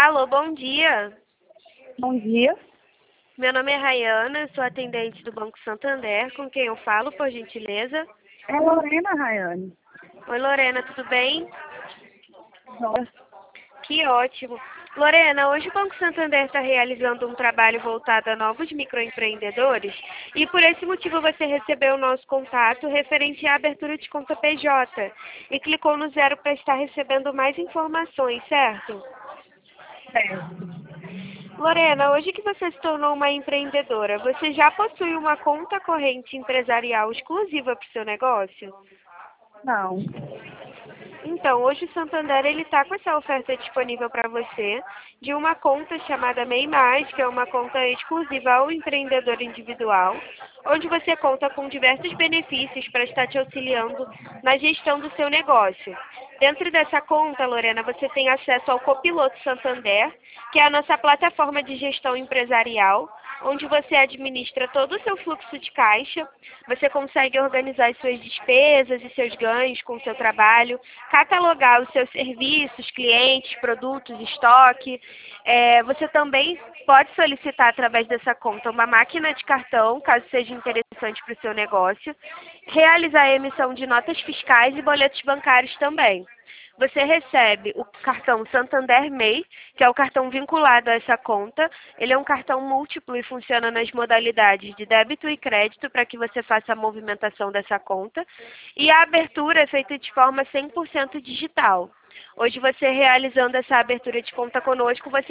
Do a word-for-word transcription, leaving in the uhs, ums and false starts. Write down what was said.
Alô, bom dia. Bom dia. Meu nome é Rayana, sou atendente do Banco Santander. Com quem eu falo, por gentileza? É Lorena, Rayane. Oi, Lorena, tudo bem? Joia. Que ótimo. Lorena, hoje o Banco Santander está realizando um trabalho voltado a novos microempreendedores e por esse motivo você recebeu o nosso contato referente à abertura de conta P J e clicou no zero para estar recebendo mais informações, certo? Certo. Lorena, hoje que você se tornou uma empreendedora, você já possui uma conta corrente empresarial exclusiva para o seu negócio? Não. Então, hoje o Santander ele está com essa oferta disponível para você de uma conta chamada MEI Mais, que é uma conta exclusiva ao empreendedor individual, onde você conta com diversos benefícios para estar te auxiliando na gestão do seu negócio. Dentro dessa conta, Lorena, você tem acesso ao Copiloto Santander, que é a nossa plataforma de gestão empresarial, onde você administra todo o seu fluxo de caixa, você consegue organizar as suas despesas e seus ganhos com o seu trabalho, catalogar os seus serviços, clientes, produtos, estoque. É, você também pode solicitar através dessa conta uma máquina de cartão, caso seja interessante para o seu negócio, realizar a emissão de notas fiscais e boletos bancários também. Você recebe o cartão Santander MEI, que é o cartão vinculado a essa conta. Ele é um cartão múltiplo e funciona nas modalidades de débito e crédito para que você faça a movimentação dessa conta. E a abertura é feita de forma cem por cento digital. Hoje você realizando essa abertura de conta conosco, você